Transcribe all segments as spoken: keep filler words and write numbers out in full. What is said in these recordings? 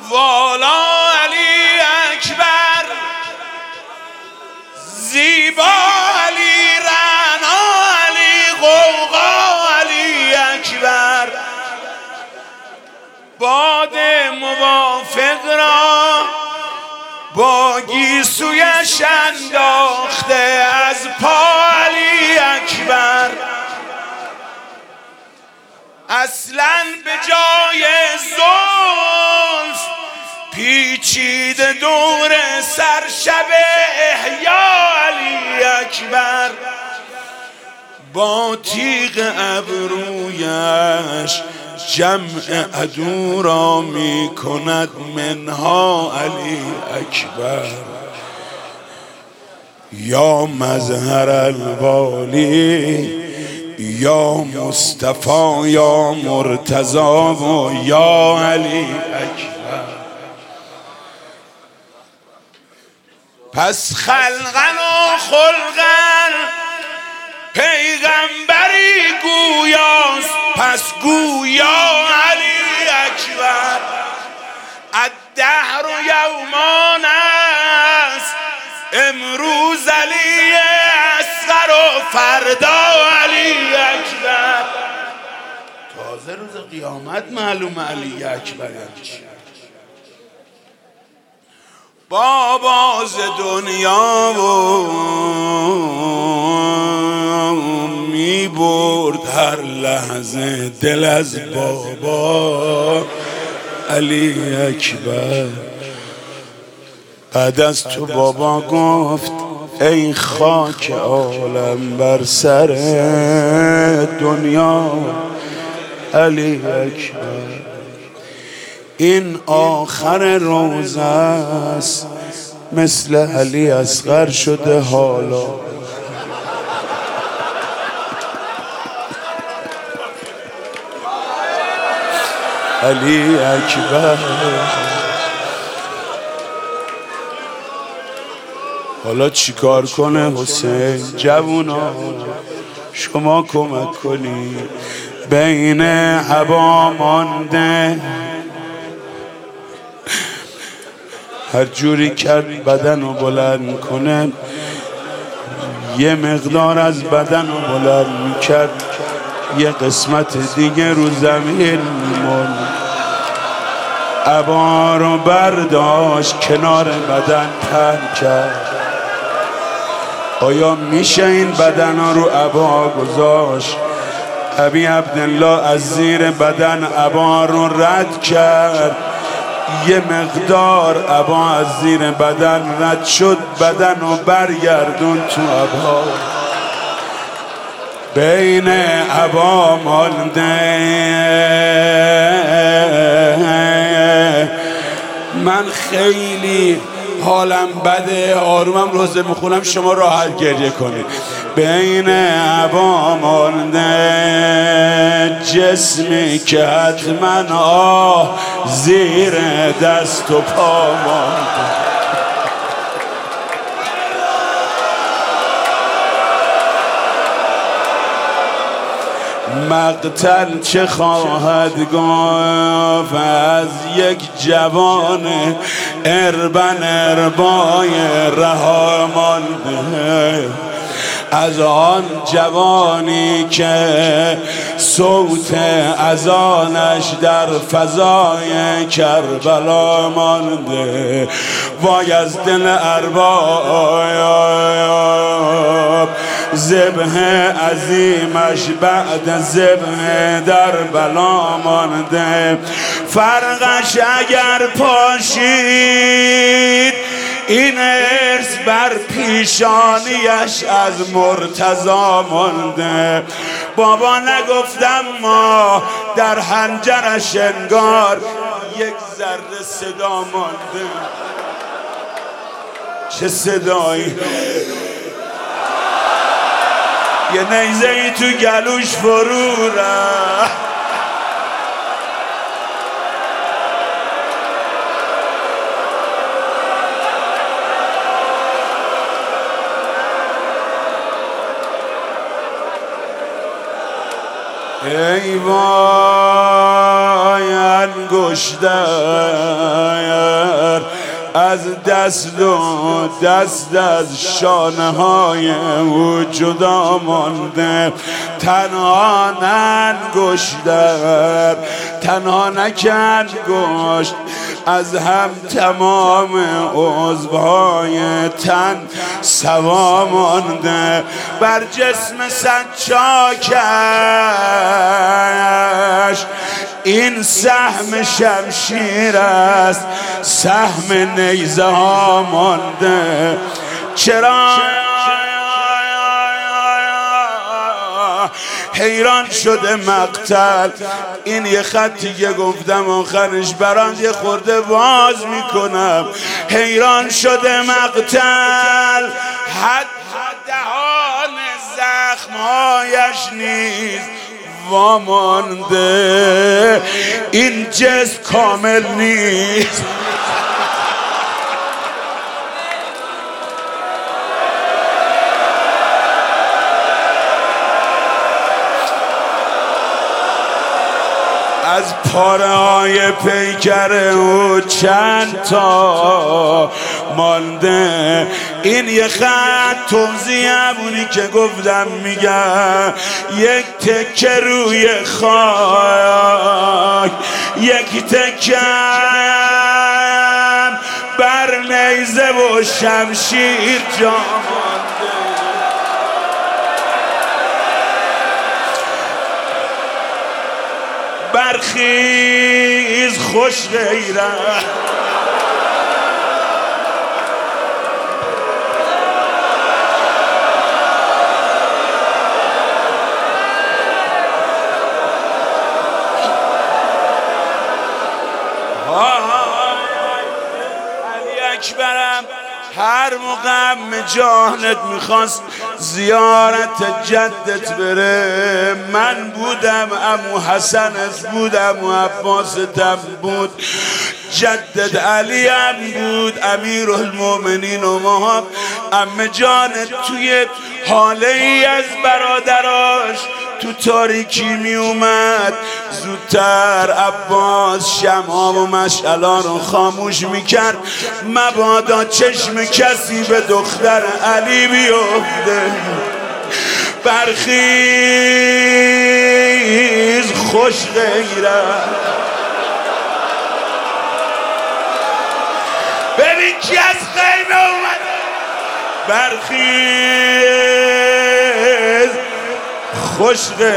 والا علی اکبر، زیبا علی، رعنا علی، غوغا علی اکبر. باد موافق را با گیسویش انداخته از پا علی اکبر. اصلاً به جای زلف پیچیده دور سر شب احیا علی اکبر. با تیغ ابرویش جمع عدو را می کند منها علی اکبر. یا مظهر الوالی، یا مصطفی، یا مرتضی و یا علی اکبر. پس خلقن و خلقن پیغمبری گویاست، پس گویا علی اکبر. الدهر یومان است، امروز علی اصغر و فردا علی اکبر. تازه روز قیامت معلوم علی اکبر یعنی چی. با باز دنیا و می برد هر لحظه دل از بابا علی اکبر. بعد از تو بابا گفت ای خاک عالم بر سر دنیا علی اکبر. این آخر روز است، مثل علی اصغر شده حالا. علی اکبر. حالا چیکار کنه حسین؟ جوونا شما کمک کنید. بین هوا مانده، هر جوری کرد بدن رو بلند کنه، یه مقدار از بدن رو بلند میکرد، یه قسمت دیگه رو زمین موند. عبا رو برداشت کنار بدن پهن کرد. آیا میشه این بدن ها رو عبا گذاشت؟ ابی عبدالله از زیر بدن عبا رو رد کرد، یه مقدار عبا از زیر بدن رد شد، بدن رو برگردون تو عبا. بین عبا مانده، من خیلی حالم بده، آرومم روزه میخونم، شما راحت گریه کنید. بین عبا مانده جسمی که حتما آه زیر دست و پا مانده. مقتل چه خواهد گفت از یک جوان اربن اربای رها مانده، از آن جوانی که صوت اذانش در فضای کربلا مانده. وای از دل ارباب، ذبح عظیمش بعد ذبح در بلا مانده. فرقش اگر پاشید این ارث بر پیشانیش از مرتضی مانده. بابا نگفتم ما در حنجرش انگار یک ذره صدا مانده. چه صدایی؟ یه نیزه ای تو گلوش فرو رفت. ای وای انگشت کشتر از دست و دست از شانه های او جدا مانده. تنها ننگشتر تنها نکنگشت از هم تمام عضوهای تن سوا مانده. بر جسم سنجاکش این سهم شمشیر است، سهم نیزه ها مانده. چرا حیران شده مقتل؟ این یه خطی که گفتم آخرش برات یه خورده باز میکنم. حیران شده مقتل، حد دهان زخمهایش نیز وامانده. این جسم کامل نیست. از پاره های پیکر او چند تا مانده. این یه خط توضیح همونی که گفتم میگم، یک تکه روی خاک، یک تکه بر نیزه و شمشیر جا مانده. برخیز خوش غیرت، علی اکبرم هر موقع جانت میخواست زیارت جدت بره، من بودم، عمو حسنت بود، عمو عباستم بود، جدت علی هم بود، امیرالمومنین و ما. عمه جانت توی حاله ای از برادراش تو تاریکی می اومد، زودتر عباس شمعا و مشعلا رو خاموش میکرد مبادا چشم کسی به دختر علی بیفته. برخیز خوش غیرت، ببین کی از خیمه اومد. برخیز خوش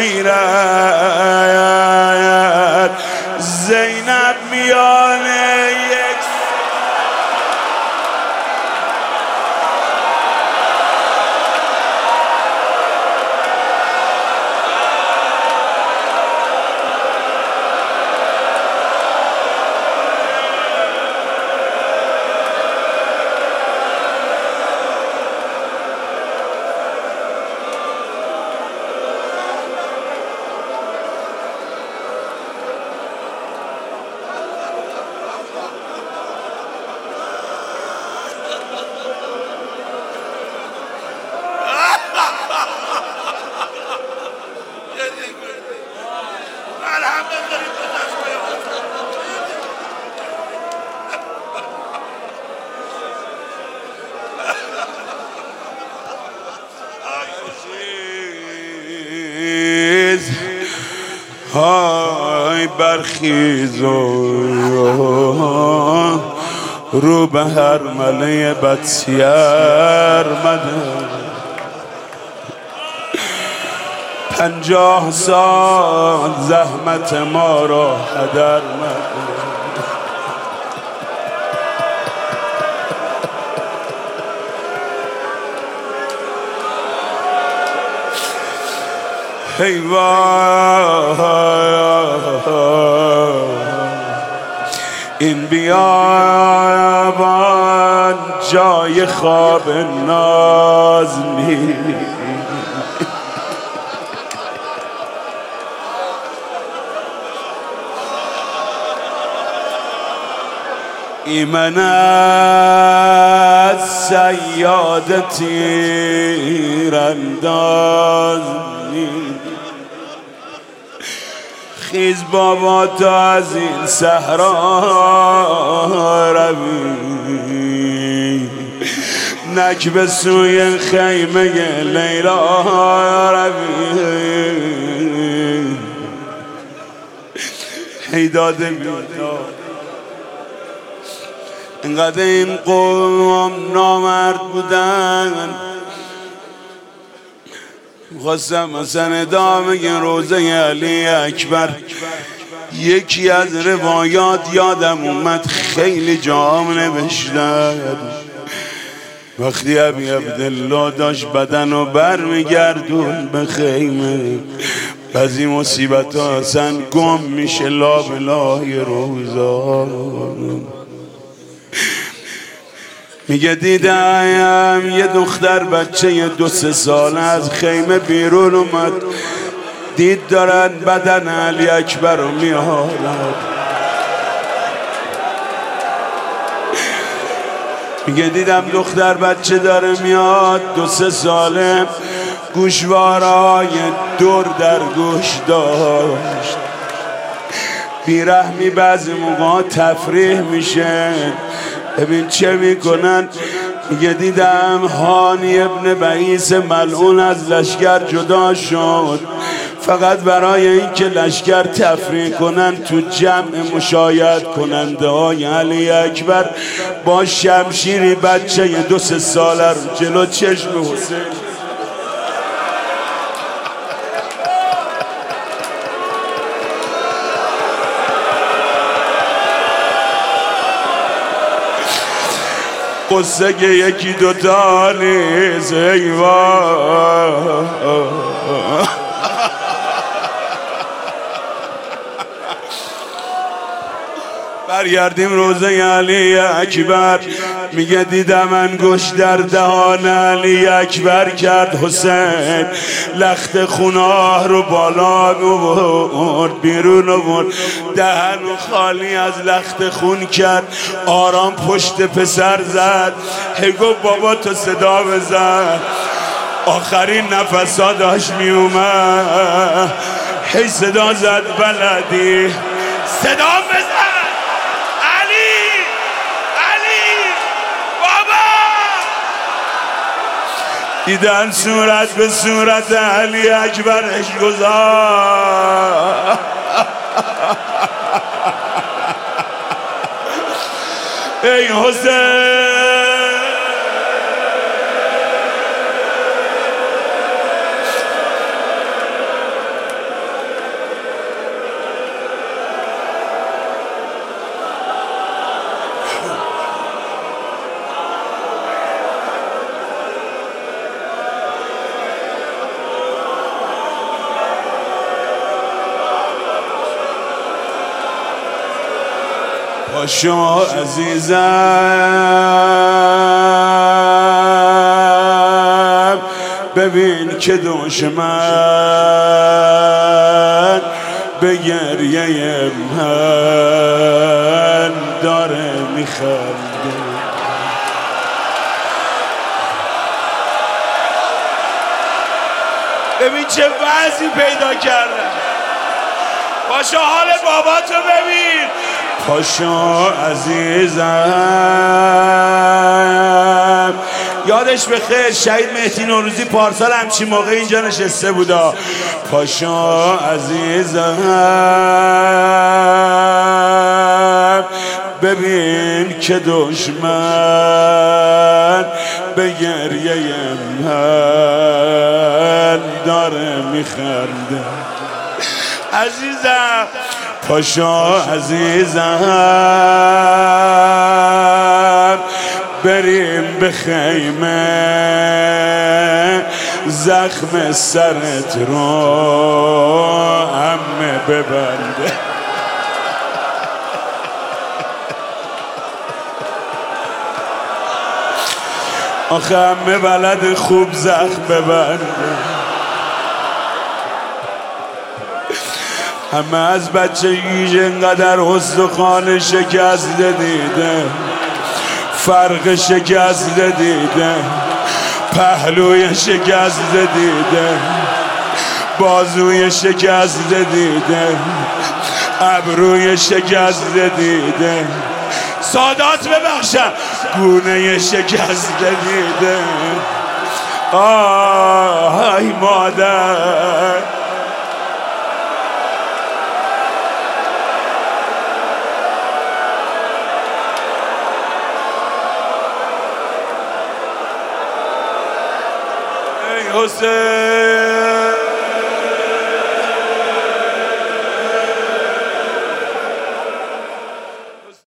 غیرت، زینب میانه یک های برخیز و رو به هر مله بدسیر مده. پنجاه سال زحمت ما را هدر مده. ای وای این بیابان جای خواب ناز نیست. ایمن از صیاد تیرانداز نیست. خیز بابا تا از این صحرا روی، نک به سوی خیمه لیلا روی. حیداد بیداد اینقدر این قوم نامرد بودن، خواستم مثلا ادامه روزه علی اکبر. یکی از روایات یادم اومد خیلی جام نوشتن، وقتی ابی عبدالله داشت بدن و بر میگردون به خیمه، بعضی مصیبت ها اصلا گم میشه لابلای روزا. میگه دیدم یه دختر بچه یه دو سه ساله از خیمه بیرون اومد، دید دارن بدن علی اکبر رو میارد. میگه دیدم دختر بچه داره میاد، دو سه ساله، گوشوارای دور در گوش داشت، بیرحمی بعضی موقع تفریح میشه. ببین چه میکنن. میگه دیدم هانی ابن بعیس ملعون از لشکر جدا شد، فقط برای اینکه لشکر تفریح کنن تو جمع مشاهد کننده های علی اکبر با شمشیری بچه یه دو سه ساله رو جلو چشم حسین. قصه که یکی دوتا نیست ایوان. برگردیم روزه علی اکبر. میگه دیدم انگشت در دهان علی اکبر کرد حسین، لخت خوناه رو بالا آورد بیرون آورد، دهن و خالی از لخت خون کرد، آرام پشت پسر زد، هی گفت بابا تو صدا بزن. آخرین نفسا داشت می اومد، هی صدا زد بلدی صدا بزن دیدن صورت به صورت علی اکبرش گذار. ای حسین پاشو عزیزم ببین که دشمن به گریه من داره میخنده. ببین چه وضعی پیدا کردن. پاشو حال باباتو ببین. پاشو عزیزم یادش بخیر شهید مهدی نوروزی پارسال همچین موقع اینجا نشسته بودا. پاشو عزیزم ببین که دشمن به گریه من داره میخنده. عزیزم پاشو عزیزم بریم به خیمه زخم سرت رو همه ببنده. آخه همه بلد خوب زخم ببنده. همه از بچگیش انقدر استخوان شکست دیده، فرق شکست دیده، پهلوی شکست دیده، بازوی شکست دیده، ابروی شکست دیده، سادات ببخشم گونه شکست دیده. آهای مادر ای حسین